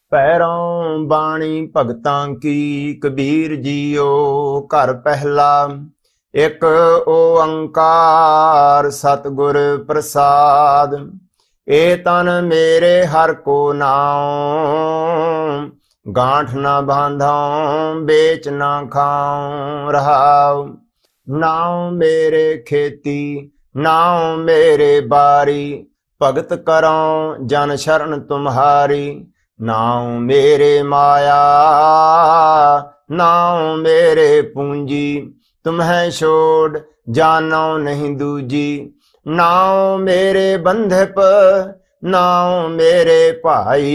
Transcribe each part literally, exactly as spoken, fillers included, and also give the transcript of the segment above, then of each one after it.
पैरों बाणी भगतां की कबीर जियो। घर पहला एक ओंकार सतगुर प्रसाद। ए तन मेरे हर को नाम, गांठ न बांधाऊं बेच न खाऊं रहाऊ। नाव मेरे खेती नाव मेरे बारी, भगत करो जन शरण तुम्हारी। नाव मेरे माया नाव मेरे पूंजी, तुम्हें छोड़ जानो नहीं दूजी। नाव मेरे बंधप नाव मेरे भाई,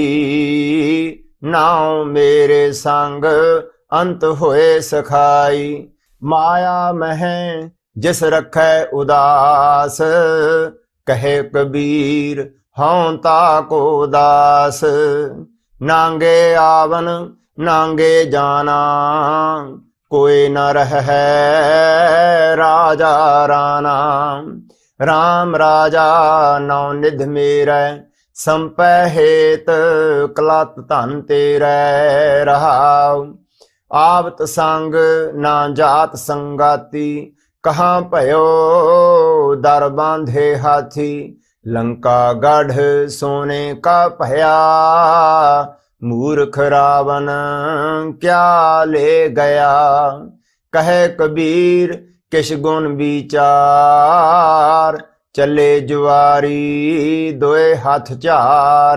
नाव मेरे संग अंत होए सखाई। माया मह जिस रखै उदास, कहे कबीर हूं ताको दास। नांगे आवन नांगे जाना, कोई न रह राजा राना। राम राजा नौ निध मेरै, संपै हेत कलत धन तेरै रहाऊ। आवत संग ना जात संगाती, कहाँ भयो दर बांधे हाथी। लंका गढ़ सोने का भया, मूर्ख रावण क्या ले गया। कहे कबीर किश गुण विचार, चले जुआरी दोए हाथ चार।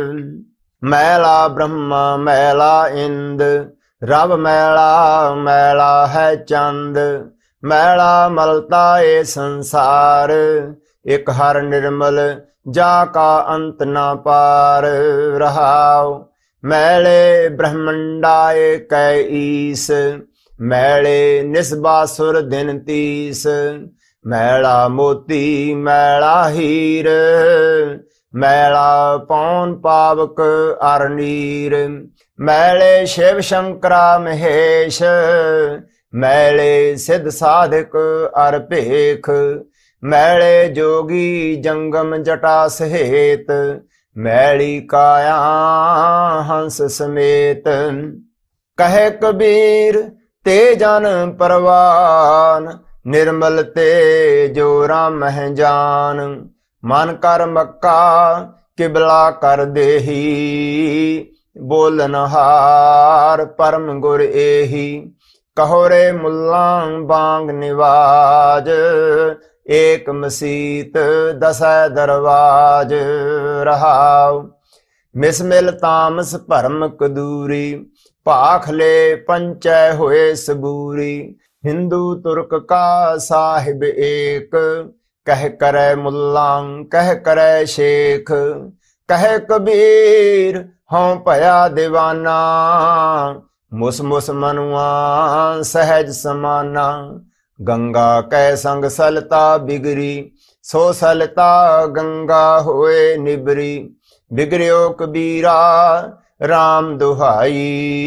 मैला ब्रह्मा मैला इंद, रब मैला मैला है चंद। मैला मलता ए संसार, एक हर निर्मल जाका अंत न पार रहाओ। मैले ब्रह्मंडाए कै ईस, मैले निस्बासुर दिन तीस। मैला मोती मैला हीर, मैला पौन पावक अर नीर। मैले शिव शंकरा महेश, मैले सिद्ध साधक अर भेख। मैले जोगी जंगम जटा सहेत, मैली काया हंस समेत। कहे कबीर ते जन परवान, निर्मल ते जो राम है जान। मन कर मक्का किबला कर देही, बोलन हार परम गुर एही। कहो रे मुल्ला बांग निवाज, एक मसीत दसै दरवाज रहाओ। मिसमिल तामस भरम कदूरी, भाख ले पंचै होए सबूरी। हिंदू तुर्क का साहिब एक, कह करे मुल्ला कह करे शेख। कहे कबीर हों भया दीवाना, मुस मुस मनुआ सहज समाना। गंगा कै संग सलता बिगरी, सो सलता गंगा होए निबरी। बिगड़ियो कबीरा राम दुहाई,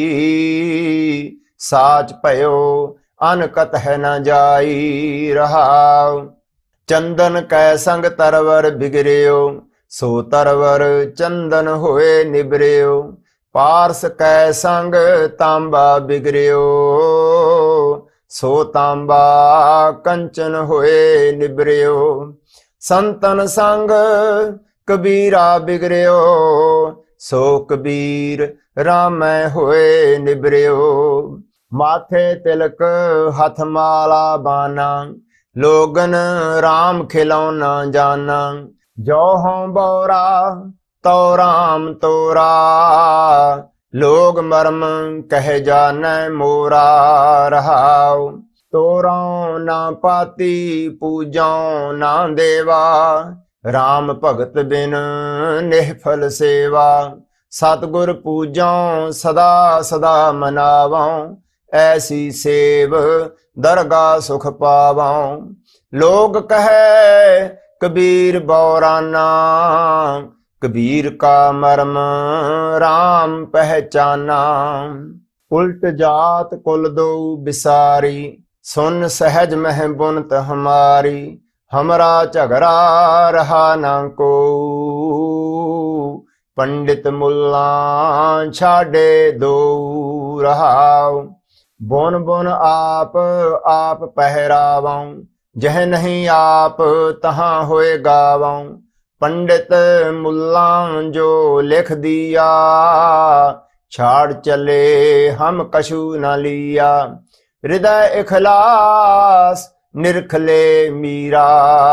साच भयो अनकत है न जाई रहाओ। चंदन कै संग तरवर बिगड़ियो, सो तरवर चंदन होए निबरियो। पारस कै संग तांबा बिगड़ियो, सो तांबा कंचन होए निबरियो। संतन संग कबीरा बिगड़ियो, सो कबीर राम होए निबरियो। माथे तिलक हथ माला बाना, लोगन राम खिलौना जाना। जो हों बोरा तो राम तोरा, लोग मर्म कह जाने मोरा रहाओ। तोरा ना पाती पूजो ना देवा, राम भगत बिन निहफल सेवा। सतगुर पूजो सदा सदा मनावो, ऐसी सेव दरगाह सुख पावो। लोग कहे कबीर बौराना, कबीर का मर्म राम पहचाना। उल्ट जात कुल दो बिसारी, सुन सहज मह बुनत हमारी। हमरा झगड़ा रहा ना को, ਪੰਡਿਤ ਮੁੱਲਾਂ ਛਾਡੇ ਦੋ ਰਹਾਉ। ਬੁਨ ਬੁਨ ਆਪ ਆਪ ਪਹਿਰਾਵਾਂ, ਜਹ ਨਹੀਂ ਆਪ ਤਹਾਂ ਹੋਏ ਗਾਵਾਂ। ਪੰਡਿਤ ਮੁੱਲਾਂ ਜੋ ਲਿਖ ਦਿਆ, ਛਾੜ ਚਲੇ ਹਮ ਕਛੂ ਨ ਲਿਆ। ਹਿਰਦੈ ਇਖਲਾਸ ਨਿਰਖਲੇ ਮੀਰਾ,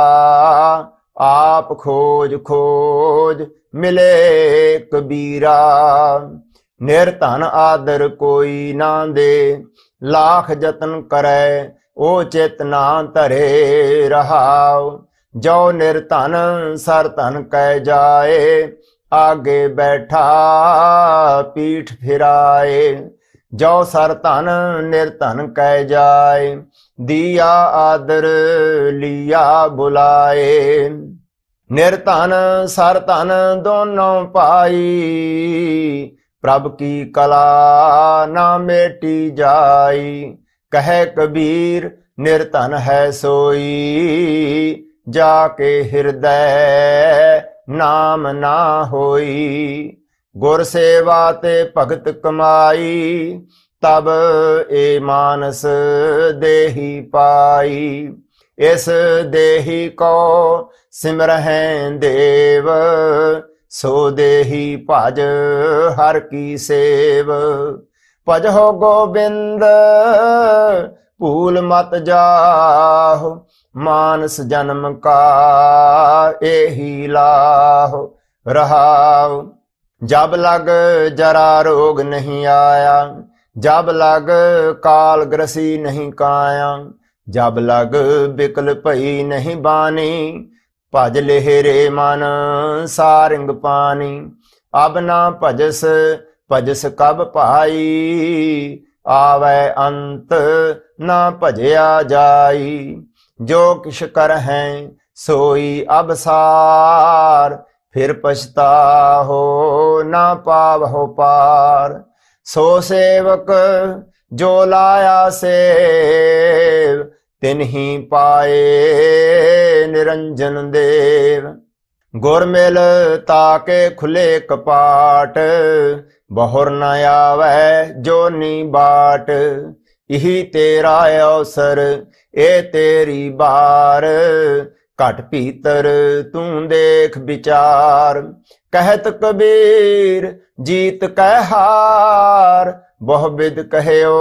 ਆਪ ਖੋਜ ਖੋਜ ਮਿਲੇ ਕਬੀਰਾ। ਨਿਰਧਨ ਆਦਰ ਕੋਈ ਨਾ ਦੇ, ਲਾਖ ਯਤਨ ਕਰੈ ਉਹ ਚਿਤ ਨਾ ਧਰੇ ਰਹਾਉ। ਜੋ ਨਿਰਧਨ ਸਰ ਧਨ ਕਹਿ ਜਾਏ, ਆਗੇ ਬੈਠਾ ਪੀਠ ਫਿਰਾਏ। ਜੋ ਸਰ ਧਨ ਨਿਰਧਨ ਕਹਿ ਜਾਏ, ਦੀਆ ਆਦਰ ਲਿਆ ਬੁਲਾਏ। ਨਿਰਧਨ ਸਰ ਧਨ ਦੋਨੋਂ ਪਾਈ, ਪ੍ਰਭ ਕੀ ਕਲਾ ਨਾ ਮੇਟੀ ਜਾਈ। ਕਹੈ ਕਬੀਰ ਨਿਰਧਨ ਹੈ ਸੋਈ, ਜਾ ਕੇ ਹਿਰਦੈ ਨਾਮ ਨਾ ਹੋਈ। ਗੁਰ ਸੇਵਾ ਤੇ ਭਗਤ ਕਮਾਈ, ਤਬ ਏ ਮਾਨਸ ਦੇਹੀ ਪਾਈ। ਇਸ ਦੇਹੀ ਕੋ ਸਿਮਰਹਿ ਦੇਵ, ਸੋ ਦੇਹੀ ਭਜ ਹਰ ਕੀ ਸੇਵ। ਭਜਹੁ ਗੋਬਿੰਦ ਭੂਲ ਮਤ ਜਾਹੁ, ਮਾਨਸ ਜਨਮ ਕਾ ਏਹੀ ਲਾਹੁ ਰਹਾਉ। ਜਬ ਲਗ ਜਰਾ ਰੋਗ ਨਹੀਂ ਆਇਆ, ਜਬ ਲਗ ਕਾਲ ਗ੍ਰਸੀ ਨਹੀਂ ਕਾਇਆ। ਜਬ ਲਗ ਬਿਕਲ ਭਈ ਨਹੀਂ ਬਾਣੀ, ਭਜ ਲਹਿਰੇ ਮਨ ਸਾਰਿੰਗ ਪਾਣੀ। ਅਬ ਨਾ ਭਜਸ ਭਜਸ ਕਬ ਭਾਈ, ਆਵੈ ਅੰਤ ਨਾ ਭਜਿਆ ਜਾਈ। ਜੋ ਕਿਛ ਕਰਹਿ ਸੋਈ ਅਬਸਾਰ, ਫਿਰ ਪਛਤਾਹੋ ਨਾ ਪਾਵਹੁ ਪਾਰ। ਸੋ ਸੇਵਕ ਜੋ ਲਾਇਆ ਸੇਵ, ਤਿਨਹੀ ਪਾਏ ਨਿਰੰਜਨ ਦੇਵ। ਗੁਰ ਮਿਲ ਤਾਕੇ ਖੁੱਲੇ ਕਪਾਟ, ਬਹੁਰ ਨ ਆਵੈ ਜੋਨੀ ਬਾਟ। ਇਹੀ ਤੇਰਾ ਅਵਸਰ ਇਹ ਤੇਰੀ ਬਾਰ, ਘਟ ਭੀਤਰ ਤੂੰ ਦੇਖ ਵਿਚਾਰ। ਕਹਿਤ ਕਬੀਰ ਜੀਤ ਕਹਿ ਹਾਰ, ਬਹੁ ਬਿਦ ਕਹਿਓ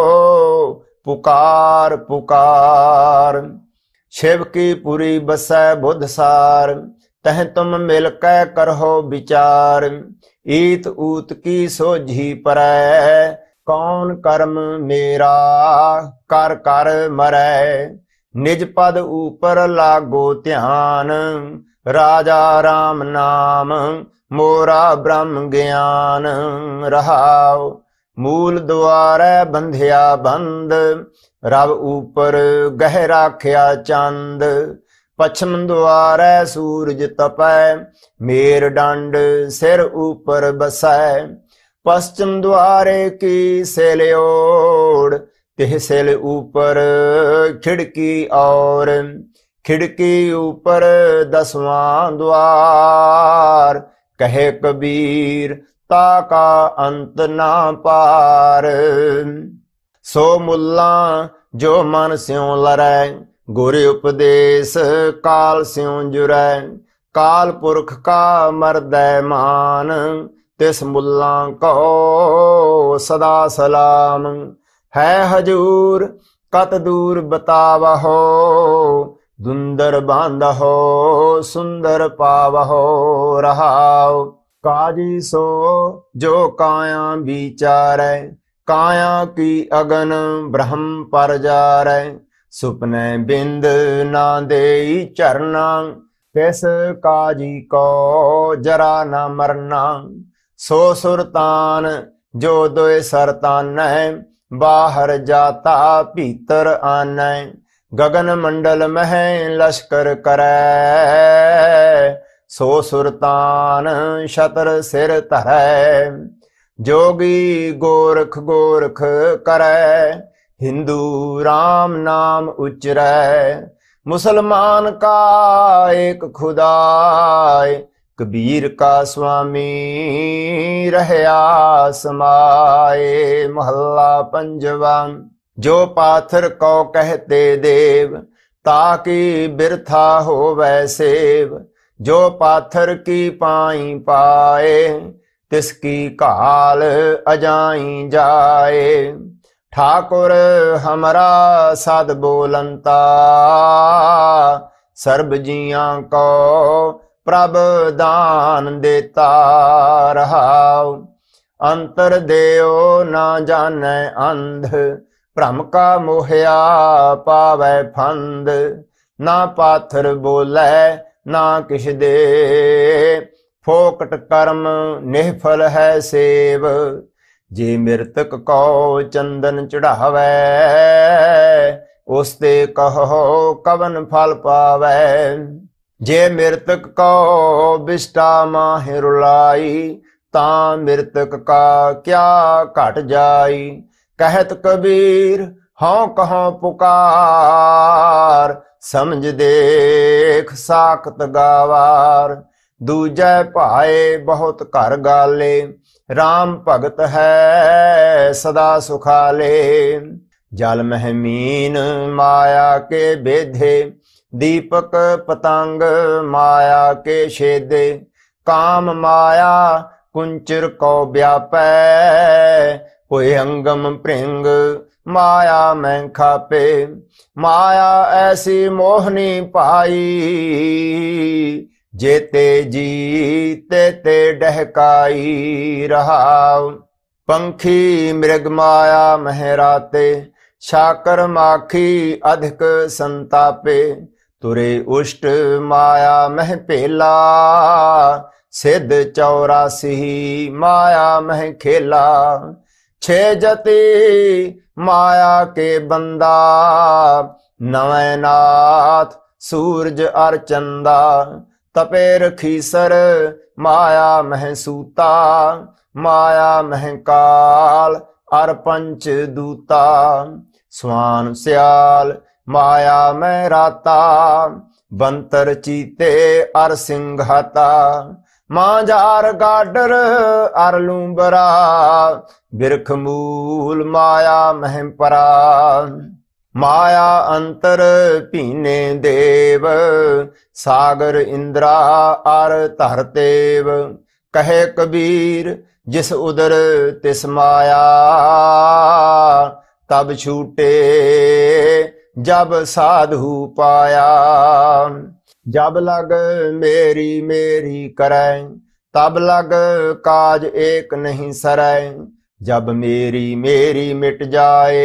ਪੁਕਾਰ ਪੁਕਾਰ। शिव की पुरी बसै बुध सार, तह तुम मिल कै करहो विचार। ईत ऊत की सोझी परै, कौन कर्म मेरा कर कर मरै। निज पद ऊपर लागो ध्यान, राजा राम नाम मोरा ब्रह्म ज्ञान। रहाओ मूल द्वारै बंधिया बंद, रब ऊपर गह राख्या चंद। पश्चिम द्वारै सूरज तपै, मेर दंड सिर ऊपर बसै। पश्चिम द्वारे की सिल ओढ़, तिह सिल ऊपर खिड़की और। खिड़की ऊपर दसवां द्वार, कहे कबीर ताका अंत ना पार। सो मुल्ला जो मन स्यों लरै, गुर उपदेश काल स्यों जुरै। काल पुरख का मरदै मान, तिस मुल्ला को सदा सलाम। है हजूर कत दूर बतावहो, दुंदर बांधहो सुंदर पावहो। रहाओ काजी सो जो काया विचारै, काया की अगन ब्रह्म पर जारै। सुपने बिंद ना देई चरना, तिस काजी को जरा न मरना। सो सुरतान जो दोए सरतानै, बाहर जाता भीतर आनै। गगन मंडल मह लश्कर करै, सो सुरतान शतर सिर धरै। जोगी गोरख गोरख करै, हिंदू राम नाम उचरै। मुसलमान का एक खुदाय, कबीर का स्वामी रहया समाए। महला पंजवा। जो पाथर को कहते देव, ताकि बिरथा होवै सेव। जो पाथर की पाई पाए, तिसकी काल अजाई जाए। ठाकुर हमरा सद बोलंता, सर्ब जियां को प्रभ दान देता रहाओ। अंतर देओ ना जानै अंध, भ्रम का मोहया पावै फंद। ना पाथर बोलै ना किछ दे, फोकट कर्म निहफल है सेव। जे मृतक को चंदन चढ़ावै, उसते कहो कवन फल पावै। जे मृतक को बिष्टा माहि रुलाई, तां मृतक का क्या घट जाई। कहत कबीर हाँ कहो पुकार, समझ देख साखत गावार। दूजै भाए बहुत घर गाले, राम भगत है सदा सुखाले। जल मह मीन माया के बेधे, दीपक पतंग माया के छेदे। काम माया कुंचर को व्यापै, कोई अंगम भृंग माया में खापे। माया ऐसी मोहनी पाई, जेते जी तेते डहकाई रहाओ। पंखी मृग माया महराते, शाकर माखी अधिक संतापे। तुरे उष्ट माया मह पेला, सिद्ध चौरासी माया मह खेला। छे जति माया के बंदा, नवै नाथ सूरज अर चंदा। तपेर खीसर माया मह सूता, माया मह काल अर पंच दूता। स्वान स्याल माया में राता, बंतर चीते अर सिंघाता। मांझार गाडर अर लूंबरा, बिरख मूल माया मह परा। माया अंतर पीने देव, सागर इंद्रा अर धरतेव। कहे कबीर जिस उदर तिस माया, तब छूटे जब साधु पाया। जब लग मेरी मेरी करै, तब लग काज एक नहीं सरै। जब मेरी मेरी मिट जाए,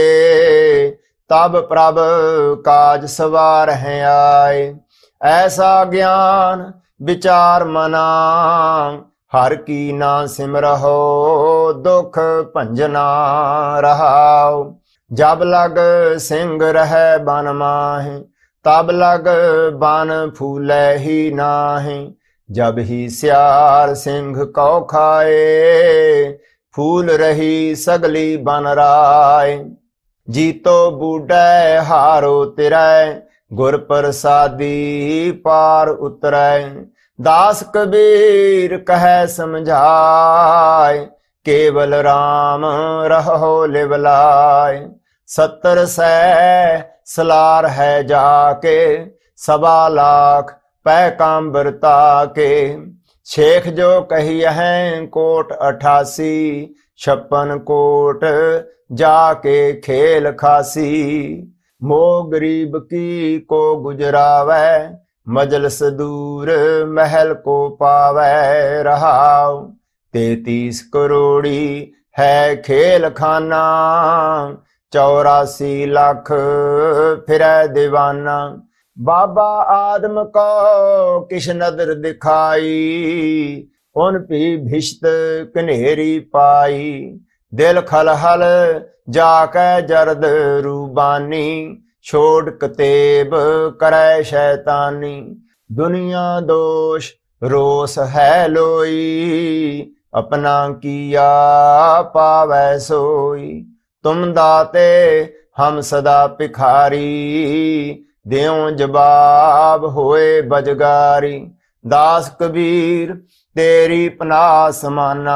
तब प्रभ काज सवार हैं आए। ऐसा ज्ञान विचार मना, हर की ना सिमरहो दुख भंजना रहाओ। जब लग सिंह रह बन माहि, तब लग बन फूलै ही नाहि। जब ही सियार सिंह को खाए, फूल रही सगली बन राय। जीतो बूढ़ै हारो तिरै, गुर प्रसादी पार उतरै। दास कबीर कहे समझाय, केवल राम रहो लिवलाय। सत्तर सै सलार है जाके, सवा लाख पै कांबरता के। शेख जो कहिए हैं कोट अठासी, छप्पन कोट जाके खेल खासी। मोह गरीब की को गुजरावै, मजलस दूर महल को पावै रहाओ। तैतीस करोड़ी है खेल खाना, चौरासी लाख फिरै दीवाना। बाबा आदम को किश नदर दिखाई, उन पी भिश्त कनेरी पाई। दिल खलहल जाकै जरद रूबानी, छोड़ कतेब करै शैतानी। दुनिया दोष रोस है लोई, अपना किया पावै सोई। तुम दाते हम सदा भिखारी, देओ जवाब होए बजगारी। दास कबीर तेरी पनाह समाना,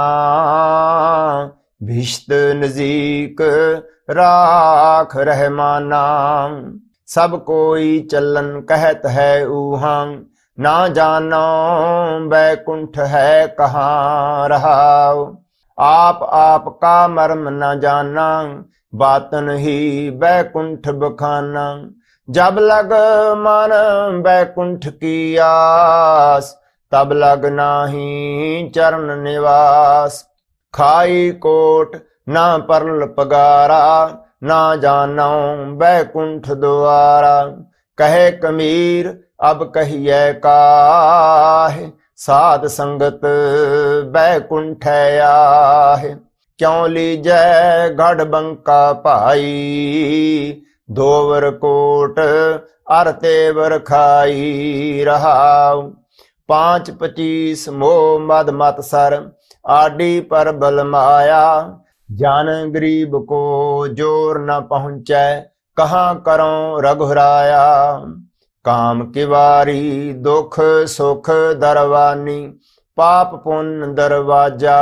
भिष्ट नजीक राख रहमाना। सब कोई चलन कहत है ऊहां, ना जानो बैकुंठ है कहाँ रहाओ। आप आप का मर्म न जाना, बातन ही बैकुंठ बखाना। जब लग मन बैकुंठ की आस, तब लग नाही चरण निवास। खाई कोट ना परल पगारा, ना जानो बैकुंठ द्वारा। कहे कबीर अब कहिए काहे, साध संगत बैकुंठ आहे। क्यों लीजै गढ़ बंका पाई, दोवर कोट अर तेवर खाई रहाऊ। पांच पचीस मोह मद मत सर, आडी पर बल माया। जान गरीब को जोर न पहुंचे, कहाँ करों रघुराया। काम किवारी दुख सुख दरवानी, पाप पुण्य दरवाजा।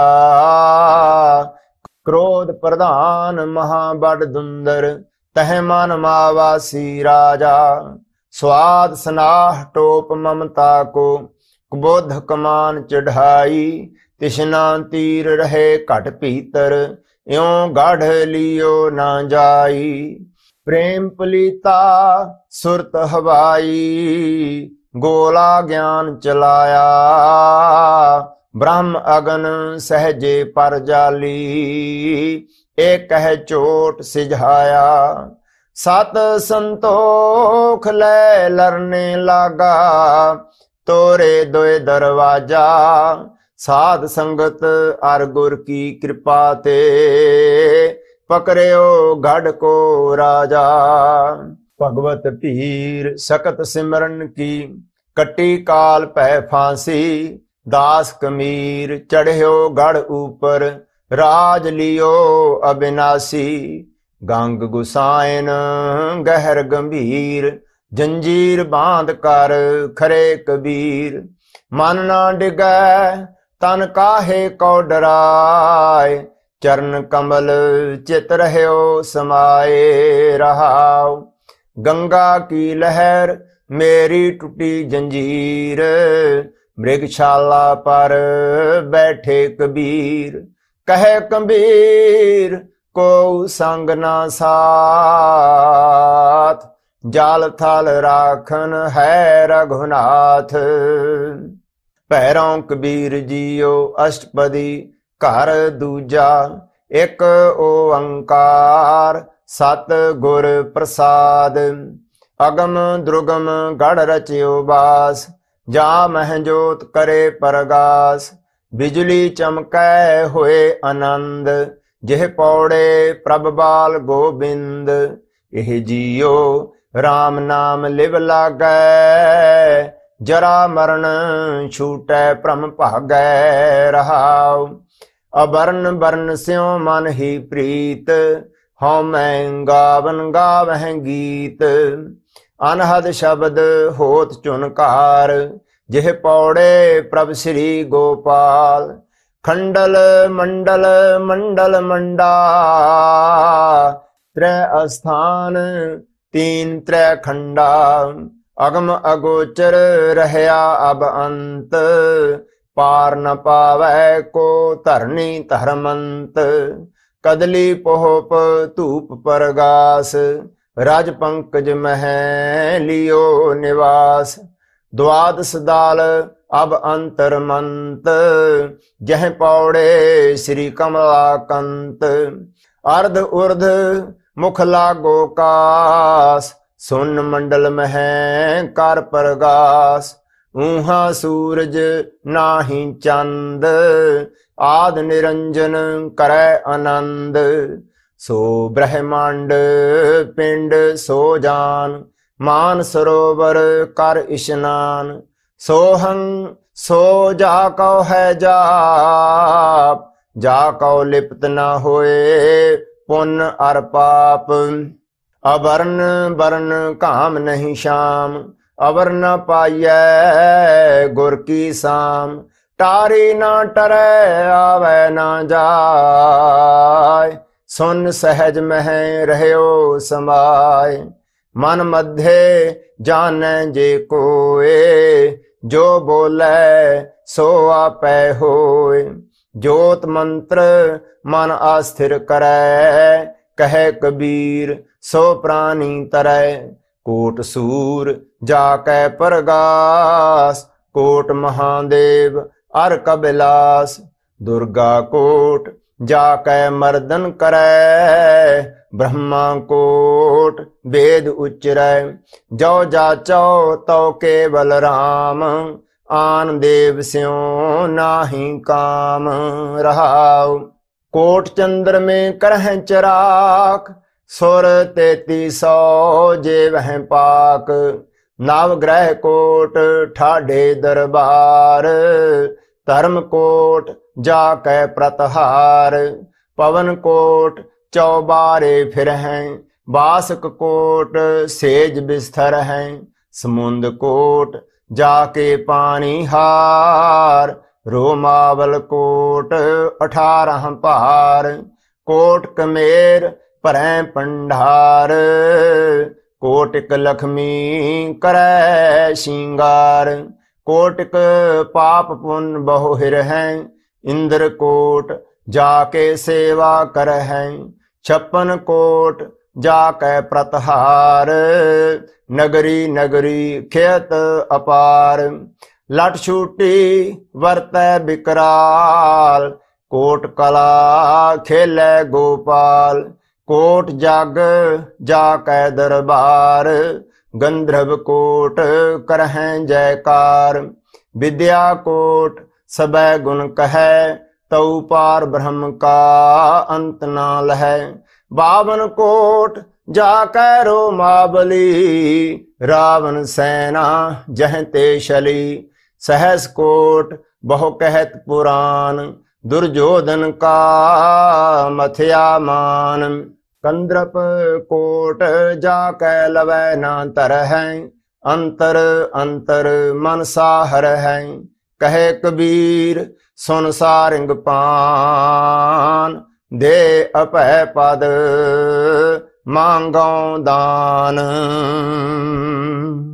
क्रोध प्रधान महाबड़ दुंदर, तह मन मावासी राजा। स्वाद स्नाह टोप ममता को, कुबोध कमान चढ़ाई। तिष्णा तीर रहे घट भीतर, यों गढ़ लियो ना जाई। प्रेम पलीता सुरत हवाई, गोला ज्ञान चलाया। ब्रह्म अगन सहजे पर जाली, एक कह चोट सिझाया। सत संतोख ले लरने लागा, तोरे दोए दरवाजा। साध संगत अर गुर की कृपा ते, पकड़ो गढ़ को राजा। भगवत पीर सकत सिमरन की, कटी काल पै फांसी। दास कबीर चढ़्यो गढ़ ऊपर, राज लियो अविनाशी। गंग गुसायन गहर गंभीर, जंजीर बांध कर खरे कबीर। मन ना डिगै तन काहे को डराय, चरण कमल चित रह्यो समाये रहाओ। गंगा की लहर मेरी टूटी जंजीर, मृगशाला पर बैठे कबीर। कहे कबीर को संग ना साथ, जाल थल राखन है रघुनाथ। पैरों कबीर जियो अष्टपदी घर दूजा, एक ओंकार सत गुर प्रसाद। अगम द्रुगम गढ़ रच्यो बास, जा महजोत करे परगास। बिजली चमकै होए आनंद, जिह पौड़े प्रभ बाल गोबिंद। एह जियो राम नाम लिव लागै, जरा मरण छूटै भ्रम भागै रहाओ। अबरन बरन स्यों मन ही प्रीत, हौं मैं गावन गावह गीत। अनहद शब्द होत चुनकार, जिह पौड़े प्रभ श्री गोपाल। खंडल मंडल मंडल मंडा, त्रै अस्थान तीन त्रै खंडा। अगम अगोचर रहया अब अंत, पार न पावै को धरनी धर्मंत। कदली पोहप धूप परगास, राज पंकज मह लियो निवास। द्वादश दाल अब अंतर मंत, जह पौड़े श्री कमलाकंत। अर्ध उर्ध मुख लागो कास, सुन मंडल मह कर परगास। ऊहा सूरज नाही चंद, आद निरंजन करे आनंद। सो ब्रह्मांड पिंड सो जान, मान सरोवर कर इशनान। सोहं सो जाको है जाप, जाको लिप्त न होए पुण्य अर पाप। अवर्ण वर्ण काम नहीं शाम, अवर न पाइयै गुर की साम। टारी ना टरै आवे ना जाय, सुन सहज मह रहयो समाय। मन मध्य जानै जे कोय, जो बोले सो आपै होय। जोत मंत्र मन आस्थिर करै, कहे कबीर सो प्राणी तरै। कोट सूर जाकै परगास, कोट महादेव अर कबिलास। दुर्गा कोट जाकै मर्दन करै, ब्रह्मा कोट वेद उच्चरै। जो जाचो तो केवल राम, आन देव स्यों नाही काम रहाओ। कोट चंद्र में करह चराक, सुर तेती सौ जे वह पाक। नवग्रह कोट ठाढ़े दरबार, धर्म कोट जाकै प्रतहार। पवन कोट चौबारे फिर हैं, बासक कोट सेज बिस्तर हैं। समुंद कोट जाके पानी हार, रोमावल कोट अठारह पार। कोट कमेर भरै भंडार, कोटिक लक्ष्मी करै श्रृंगार। कोटिक पाप पुण्य बहु हिर हैं, इंद्र कोट जाके सेवा कर हैं। छप्पन कोट जाकै प्रतहार, नगरी नगरी खेत अपार। लट छूटी वरतै विकराल, कोट कला खेलै गोपाल। कोट जग जाकै दरबार, गंधर्व कोट करहैं जयकार। विद्या कोट सबै गुण कहै, तऊ पार ब्रह्म का अंत ना लहै। बावन कोट जाकै रोमावली, रावण सेना जह ते शली। सहस कोट बहु कहत पुराण, दुर्योधन का मथया मान। कंद्रप कोट जाकै लवै ना तरहै, अंतर अंतर मन साहर है। कहे कबीर सुन सारंग पान, दे अपह पद मांगो दान।